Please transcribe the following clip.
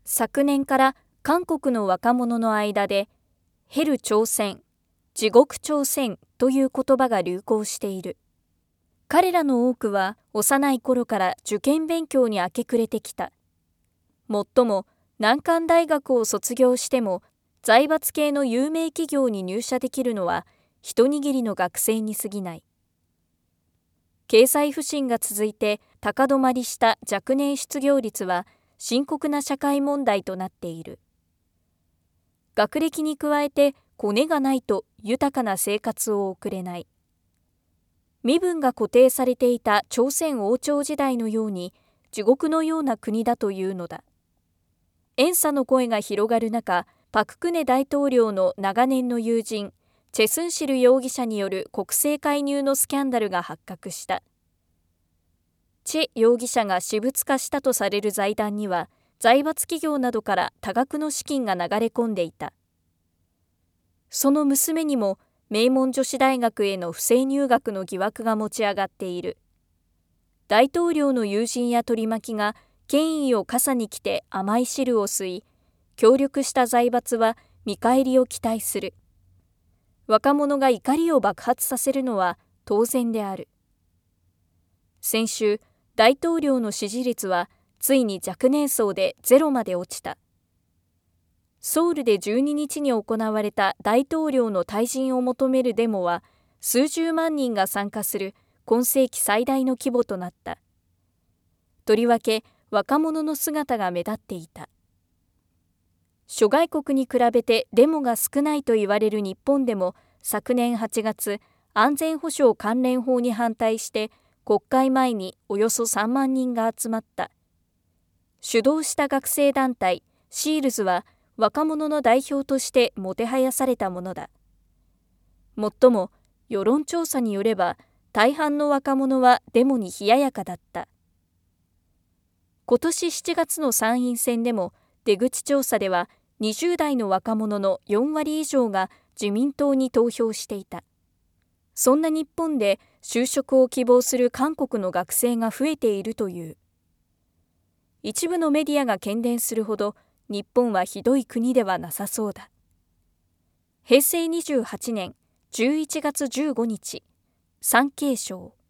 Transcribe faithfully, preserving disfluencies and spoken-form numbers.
昨年から韓国の若者の間でヘル朝鮮、地獄朝鮮という言葉が流行している。彼らの多くは幼い頃から受験勉強に明け暮れてきた。もっとも難関大学を卒業しても財閥系の有名企業に入社できるのは一握りの学生に過ぎない。経済不振が続いて高止まりした若年失業率は深刻な社会問題となっている。学歴に加えてコネがないと豊かな生活を送れない。身分が固定されていた朝鮮王朝時代のように地獄のような国だというのだ。怨嗟の声が広がる中、パク・クネ大統領の長年の友人、チェ・スンシル容疑者による国政介入のスキャンダルが発覚した。チェ容疑者が私物化したとされる財団には、財閥企業などから多額の資金が流れ込んでいた。その娘にも名門女子大学への不正入学の疑惑が持ち上がっている。大統領の友人や取り巻きが権威を傘に来て甘い汁を吸い、協力した財閥は見返りを期待する。若者が怒りを爆発させるのは当然である。先週、大統領の支持率はついに若年層でゼロまで落ちた。ソウルでじゅうににちに行われた大統領の退陣を求めるデモは、数十万人が参加する今世紀最大の規模となった。とりわけ若者の姿が目立っていた。諸外国に比べてデモが少ないと言われる日本でも、昨年はちがつ、安全保障関連法に反対して国会前におよそさんまんにんが集まった。主導した学生団体シールズは若者の代表としてもてはやされたものだ。もっとも世論調査によれば大半の若者はデモに冷ややかだった。今年しちがつの参院選でも出口調査ではにじゅう代の若者のよんわり以上が自民党に投票していた。そんな日本で就職を希望する韓国の学生が増えているという。一部のメディアが喧伝するほど日本はひどい国ではなさそうだ。へいせいにじゅうはちねんじゅういちがつじゅうごにち、産経省。